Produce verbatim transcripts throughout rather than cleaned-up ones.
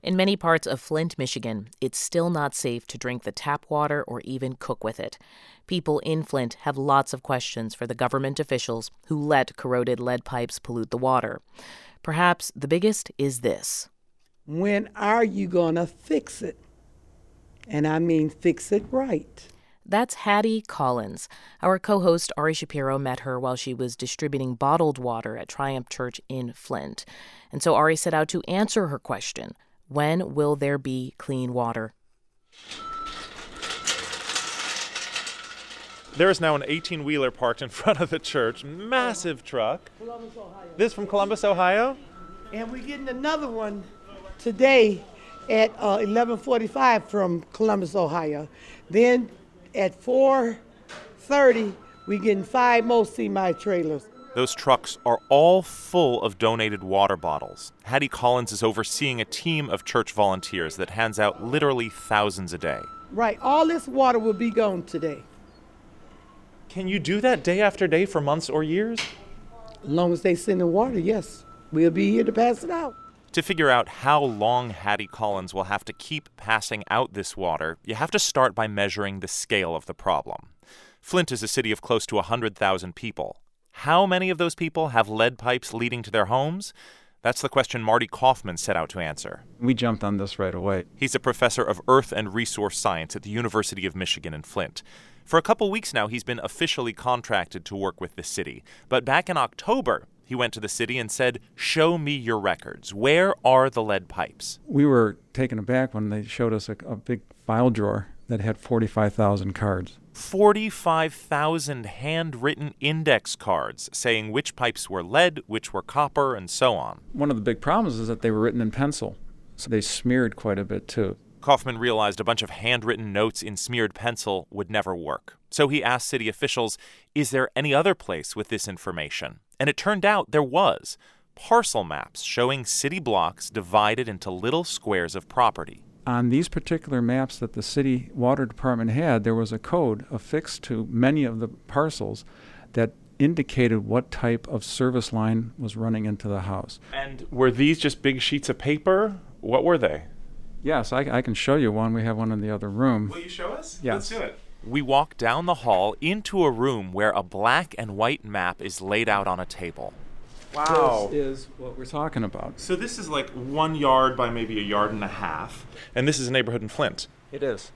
In many parts of Flint, Michigan, it's still not safe to drink the tap water or even cook with it. People in Flint have lots of questions for the government officials who let corroded lead pipes pollute the water. Perhaps the biggest is this. When are you going to fix it? And I mean fix it right. That's Hattie Collins. Our co-host Ari Shapiro met her while she was distributing bottled water at Triumph Church in Flint. And so Ari set out to answer her question. When will there be clean water? There is now an eighteen-wheeler parked in front of the church. Massive truck. Columbus, Ohio. This from Columbus, Ohio? And we're getting another one today at uh, eleven forty-five from Columbus, Ohio. Then at four thirty, we're getting five more semi-trailers. Those trucks are all full of donated water bottles. Hattie Collins is overseeing a team of church volunteers that hands out literally thousands a day. Right. All this water will be gone today. Can you do that day after day for months or years? As long as they send the water, yes. We'll be here to pass it out. To figure out how long Hattie Collins will have to keep passing out this water, you have to start by measuring the scale of the problem. Flint is a city of close to one hundred thousand people. How many of those people have lead pipes leading to their homes? That's the question Marty Kaufman set out to answer. We jumped on this right away. He's a professor of Earth and Resource Science at the University of Michigan in Flint. For a couple weeks now, he's been officially contracted to work with the city. But back in October, he went to the city and said, "Show me your records. Where are the lead pipes?" We were taken aback when they showed us a, a big file drawer that had forty-five thousand cards. forty-five thousand handwritten index cards saying which pipes were lead, which were copper, and so on. One of the big problems is that they were written in pencil, so they smeared quite a bit too. Kaufman realized a bunch of handwritten notes in smeared pencil would never work. So he asked city officials, is there any other place with this information? And it turned out there was. Parcel maps showing city blocks divided into little squares of property. On these particular maps that the city water department had, there was a code affixed to many of the parcels that indicated what type of service line was running into the house. And were these just big sheets of paper? What were they? Yes, I, I can show you one. We have one in the other room. Will you show us? Yes. Let's do it. We walk down the hall into a room where a black and white map is laid out on a table. Wow. This is what we're talking about. So this is like one yard by maybe a yard and a half. And this is a neighborhood in Flint. It is.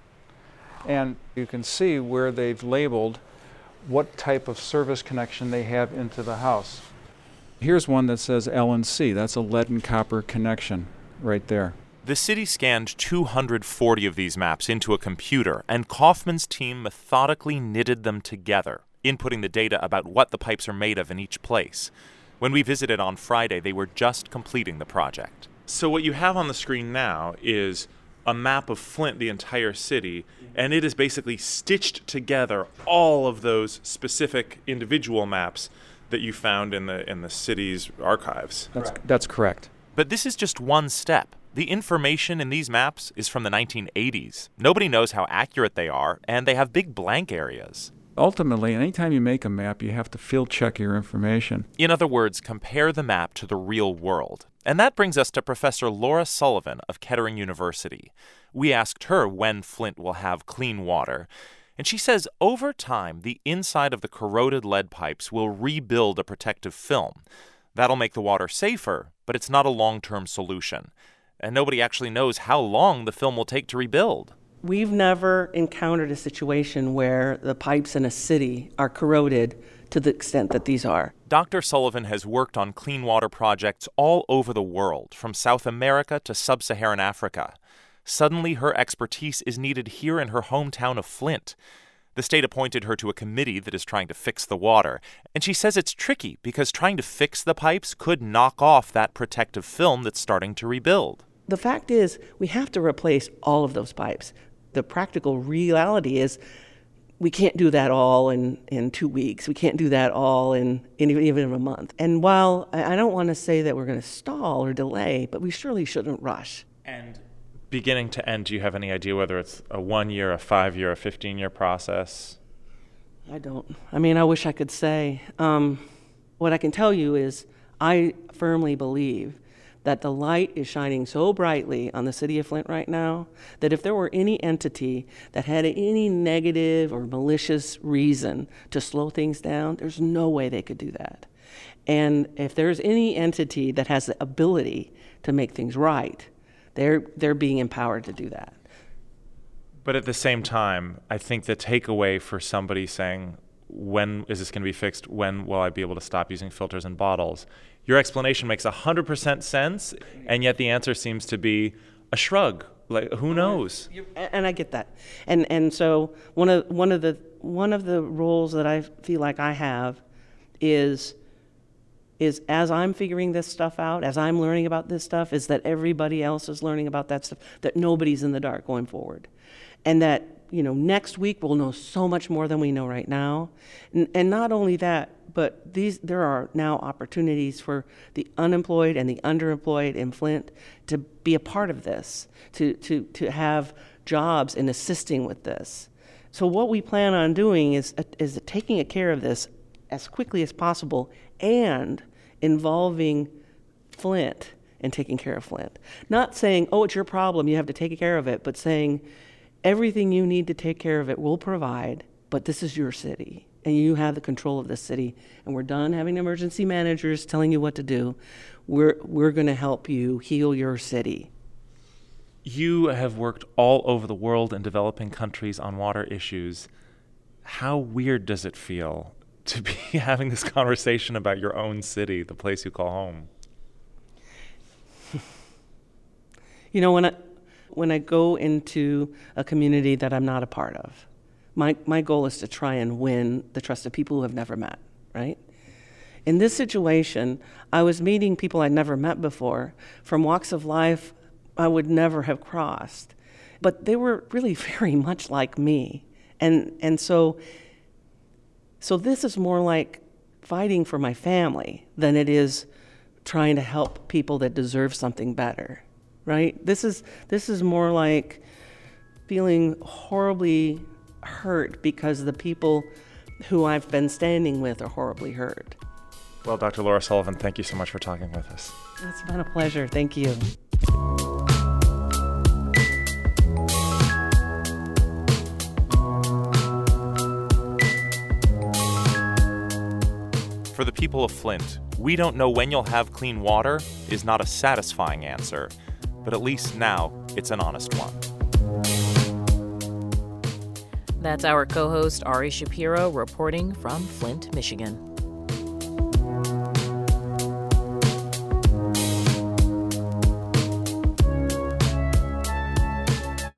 And you can see where they've labeled what type of service connection they have into the house. Here's one that says L and C. That's a lead and copper connection right there. The city scanned two hundred forty of these maps into a computer, and Kaufman's team methodically knitted them together, inputting the data about what the pipes are made of in each place. When we visited on Friday, they were just completing the project. So what you have on the screen now is a map of Flint, the entire city, and it is basically stitched together all of those specific individual maps that you found in the in the city's archives. That's, that's correct. But this is just one step. The information in these maps is from the nineteen eighties. Nobody knows how accurate they are, and they have big blank areas. Ultimately, anytime you make a map, you have to field check your information. In other words, compare the map to the real world. And that brings us to Professor Laura Sullivan of Kettering University. We asked her when Flint will have clean water, and she says over time, the inside of the corroded lead pipes will rebuild a protective film. That'll make the water safer, but it's not a long-term solution. And nobody actually knows how long the film will take to rebuild. We've never encountered a situation where the pipes in a city are corroded to the extent that these are. Doctor Sullivan has worked on clean water projects all over the world, from South America to sub-Saharan Africa. Suddenly, her expertise is needed here in her hometown of Flint. The state appointed her to a committee that is trying to fix the water, and she says it's tricky because trying to fix the pipes could knock off that protective film that's starting to rebuild. The fact is, we have to replace all of those pipes. The practical reality is we can't do that all in, in two weeks. We can't do that all in, in even in a month. And while I don't want to say that we're going to stall or delay, but we surely shouldn't rush. And beginning to end, do you have any idea whether it's a one-year, a five-year, a fifteen-year process? I don't. I mean, I wish I could say. Um, what I can tell you is I firmly believe that the light is shining so brightly on the city of Flint right now that if there were any entity that had any negative or malicious reason to slow things down, there's no way they could do that. And if there's any entity that has the ability to make things right, they're they're being empowered to do that. But at the same time, I think the takeaway for somebody saying, when is this going to be fixed? When will I be able to stop using filters and bottles? Your explanation makes one hundred percent sense, and yet the answer seems to be a shrug. Like, who knows? And I get that. And and so one of one of the one of the roles that I feel like I have is is as I'm figuring this stuff out, as I'm learning about this stuff, is that everybody else is learning about that stuff, that nobody's in the dark going forward. And that, you know, next week we'll know so much more than we know right now. And, and not only that, but these there are now opportunities for the unemployed and the underemployed in Flint to be a part of this, to, to, to have jobs in assisting with this. So what we plan on doing is, is taking care of this as quickly as possible and involving Flint and taking care of Flint. Not saying, oh, it's your problem, you have to take care of it, but saying, everything you need to take care of it we'll provide, but this is your city, and you have the control of this city, and we're done having emergency managers telling you what to do. We're, we're going to help you heal your city. You have worked all over the world in developing countries on water issues. How weird does it feel to be having this conversation about your own city, the place you call home? You know, when I, when I go into a community that I'm not a part of, my, my goal is to try and win the trust of people who have never met, right? In this situation, I was meeting people I'd never met before from walks of life I would never have crossed. But they were really very much like me. And and so so this is more like fighting for my family than it is trying to help people that deserve something better, right? This is this is more like feeling horribly hurt because the people who I've been standing with are horribly hurt. Well, Doctor Laura Sullivan, thank you so much for talking with us. It's been a pleasure. Thank you. For the people of Flint, we don't know when you'll have clean water is not a satisfying answer, but at least now it's an honest one. That's our co-host Ari Shapiro reporting from Flint, Michigan.